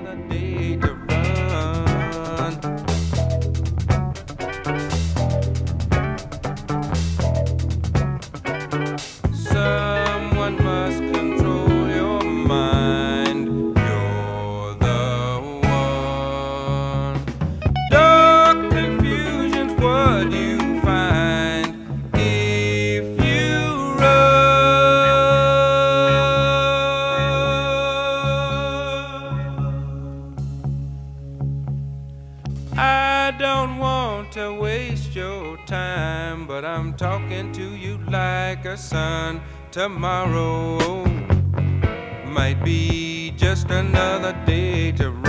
day to run. Someone must control your mind. You're the one. Dark confusion's what you find if you I don't want to waste your time, but I'm talking to you like a son. Tomorrow might be just another day to